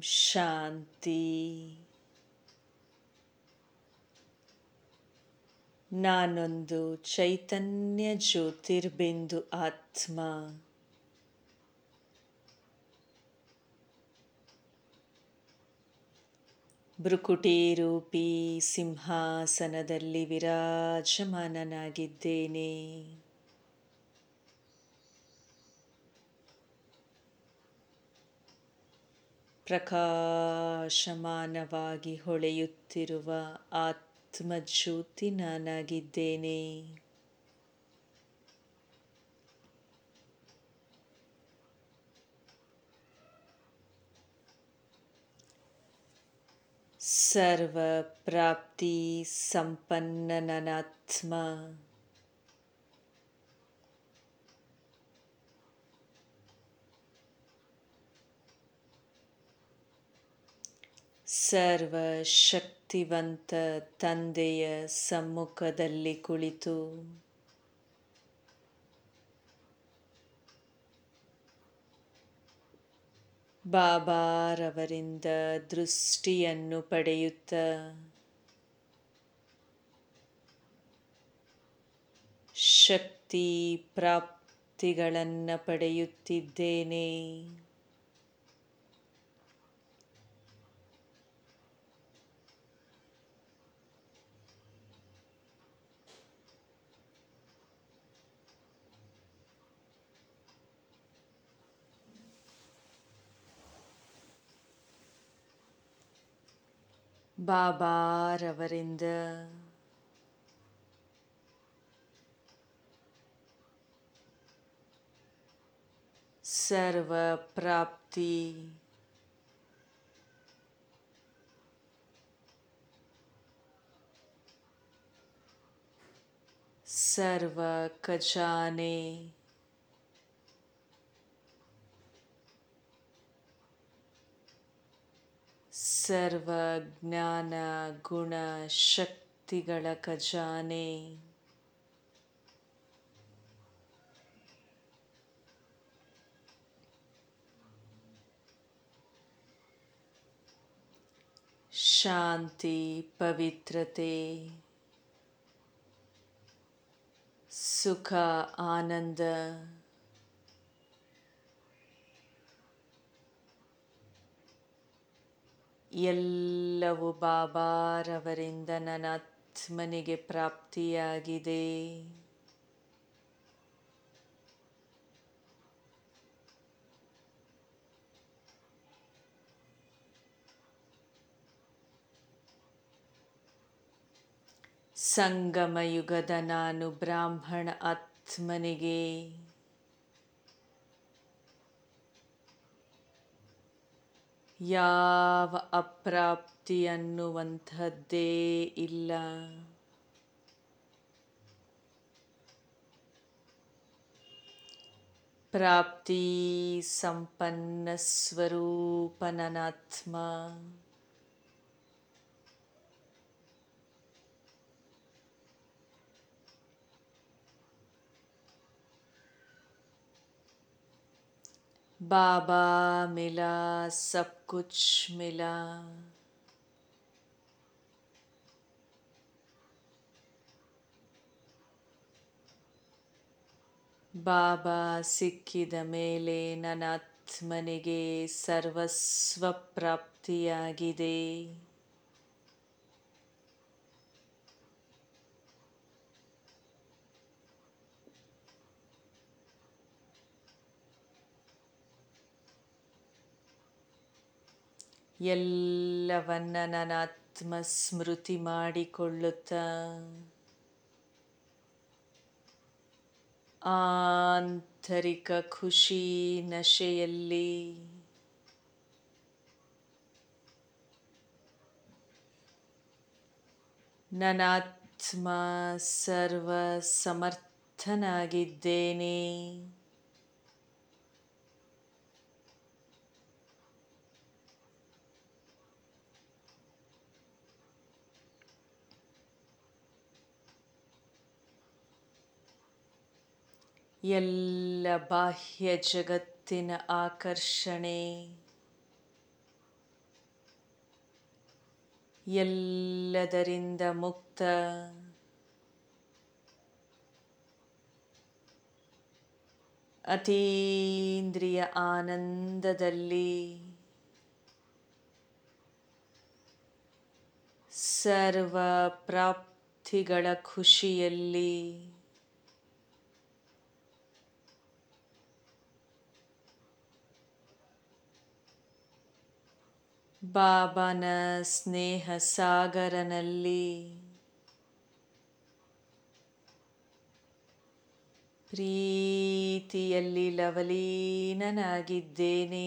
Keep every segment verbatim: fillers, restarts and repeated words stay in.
ಶಾಂತಿ. ನಾನೊಂದು ಚೈತನ್ಯ ಜ್ಯೋತಿರ್ಬಿಂದು ಆತ್ಮ. ಭ್ರುಕುಟಿ ರೂಪಿ ಸಿಂಹಾಸನದಲ್ಲಿ ವಿರಾಜಮಾನನಾಗಿದ್ದೇನೆ. ಪ್ರಕಾಶಮಾನವಾಗಿ ಹೊಳೆಯುತ್ತಿರುವ ಆತ್ಮಜ್ಯೋತಿ ನಾನಾಗಿದ್ದೇನೆ. ಸರ್ವ ಪ್ರಾಪ್ತಿ ಸಂಪನ್ನ ನನಾತ್ಮ. ಸರ್ವ ಶಕ್ತಿವಂತ ತಂದೆಯ ಸಮ್ಮುಖದಲ್ಲಿ ಕುಳಿತು ಬಾಬಾರವರಿಂದ ದೃಷ್ಟಿಯನ್ನು ಪಡೆಯುತ್ತ ಶಕ್ತಿ ಪ್ರಾಪ್ತಿಗಳನ್ನು ಪಡೆಯುತ್ತಿದ್ದೇನೆ. ಬಾಬಾರವರಿಂದ ಸರ್ವ ಪ್ರಾಪ್ತಿ ಸರ್ವ ಖಜಾನೆ ಸರ್ವ ಜ್ಞಾನ ಗುಣ ಶಕ್ತಿಗಳ ಖಜಾನೆ ಶಾಂತಿ ಪವಿತ್ರತೆ ಸುಖ ಆನಂದ ಎಲ್ಲವೂ ಬಾಬಾರವರಿಂದ ನನ್ನ ಆತ್ಮನಿಗೆ ಪ್ರಾಪ್ತಿಯಾಗಿದೆ. ಸಂಗಮ ಯುಗದ ನಾನು ಬ್ರಾಹ್ಮಣ ಆತ್ಮನಿಗೆ ಯಾವ ಅಪ್ರಾಪ್ತಿ ಅನ್ನುವಂಥದ್ದೇ ಇಲ್ಲ. ಪ್ರಾಪ್ತಿ ಸಂಪನ್ನ ಸ್ವರೂಪ ನನಾತ್ಮ. बाबा मिला सब कुछ मिला. ಬಾಬಾ ಸಿಕ್ಕಿದ ಮೇಲೆ ನನ್ನ ಆತ್ಮನಿಗೆ ಸರ್ವಸ್ವ ಪ್ರಾಪ್ತಿಯಾಗಿದೆ. ಎಲ್ಲವನ್ನ ನನ್ನ ಆತ್ಮ ಸ್ಮೃತಿ ಮಾಡಿಕೊಳ್ಳುತ್ತಾ ಆಂತರಿಕ ಖುಷಿ ನಶೆಯಲ್ಲಿ ನನ್ನ ಆತ್ಮ ಸರ್ವ ಸಮರ್ಥನಾಗಿದ್ದೇನೆ. ಎಲ್ಲ ಬಾಹ್ಯ ಜಗತ್ತಿನ ಆಕರ್ಷಣೆ ಎಲ್ಲದರಿಂದ ಮುಕ್ತ, ಅತೀಂದ್ರಿಯ ಆನಂದದಲ್ಲಿ, ಸರ್ವ ಪ್ರಾಪ್ತಿಗಳ ಖುಷಿಯಲ್ಲಿ, ಬಾಬಾನ ಸ್ನೇಹ ಸಾಗರನಲ್ಲಿ ಪ್ರೀತಿಯಲ್ಲಿ ಲವಲೀನನಾಗಿದ್ದೇನೆ.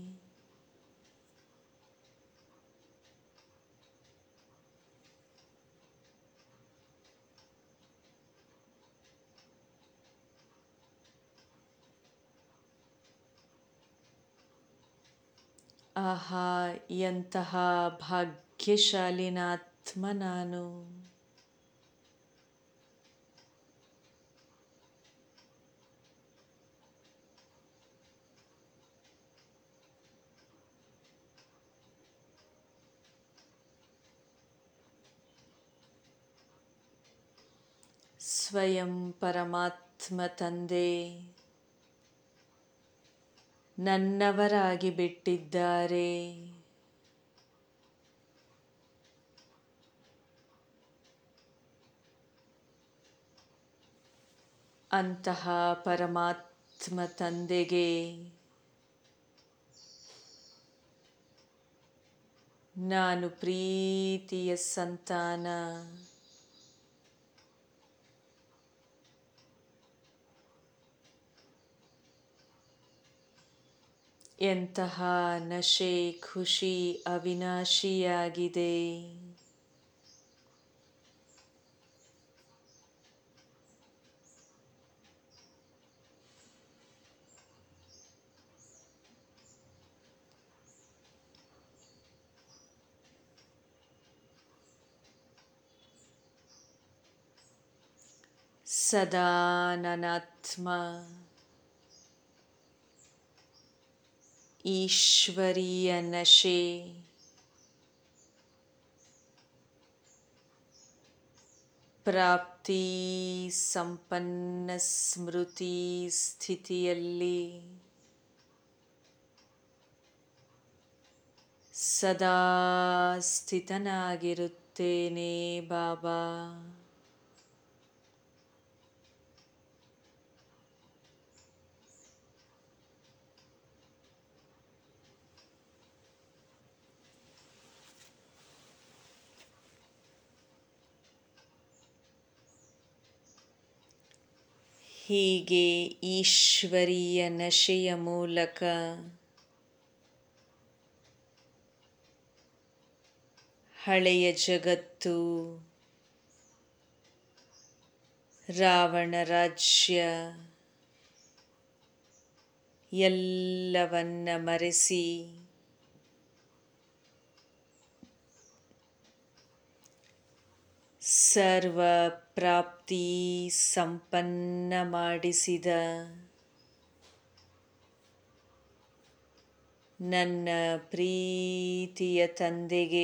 ಆಹಾ, ಎಂತಹ ಭಾಗ್ಯಶಾಲಿನಾತ್ಮ ನಾನು. ಸ್ವಯಂ ಪರಮಾತ್ಮ ತಂದೆ ನನ್ನವರಾಗಿ ಬಿಟ್ಟಿದ್ದಾರೆ. ಅಂತಹ ಪರಮಾತ್ಮ ತಂದೆಗೆ ನಾನು ಪ್ರೀತಿಯ ಸಂತಾನ. ಎಂತಹ ನಶೆ ಖುಷಿ ಅವಿನಾಶಿಯಾಗಿದೆ. ಸದಾ ನನಾತ್ಮ ಈಶ್ವರೀಯ ನಶೆ, ಪ್ರಾಪ್ತಿ ಸಂಪನ್ನ ಸ್ಮೃತಿ ಸ್ಥಿತಿಯಲ್ಲಿ ಸದಾ ಸ್ಥಿತನಾಗಿರುತ್ತೇನೆ ಬಾಬಾ. ಹೀಗೆ ಈಶ್ವರೀಯ ನಶೆಯ ಮೂಲಕ ಹಳೆಯ ಜಗತ್ತು, ರಾವಣ ರಾಜ್ಯ ಎಲ್ಲವನ್ನ ಮರೆಸಿ ಸರ್ವ ಪ್ರಾಪ್ತಿ ಸಂಪನ್ನ ಮಾಡಿಸಿದ ನನ್ನ ಪ್ರೀತಿಯ ತಂದೆಗೆ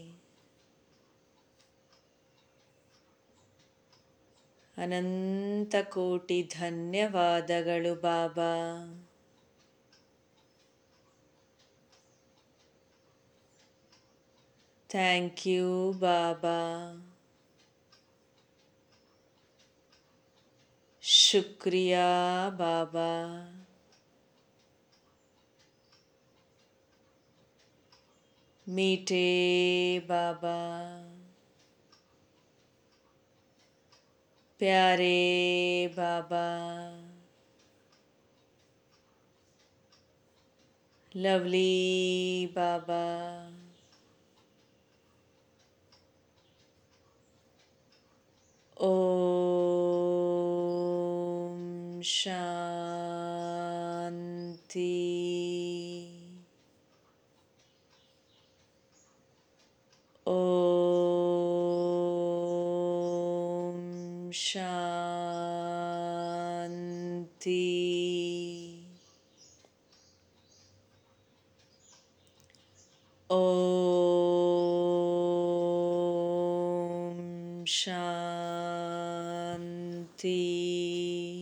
ಅನಂತ ಕೋಟಿ ಧನ್ಯವಾದಗಳು ಬಾಬಾ. ಥ್ಯಾಂಕ್ ಯು ಬಾಬಾ. ಶುಕ್ರಿಯಾ ಬಾಬಾ. ಮೀಠೆ ಬಾಬಾ, ಪ್ಯಾರೆ ಬಾಬಾ, ಲವ್ಲಿ ಬಾಬಾ, ಓಂ ಶಾಂತಿ. ಓಂ ಶಾಂತಿ. ಓಂ ಶಾಂತಿ.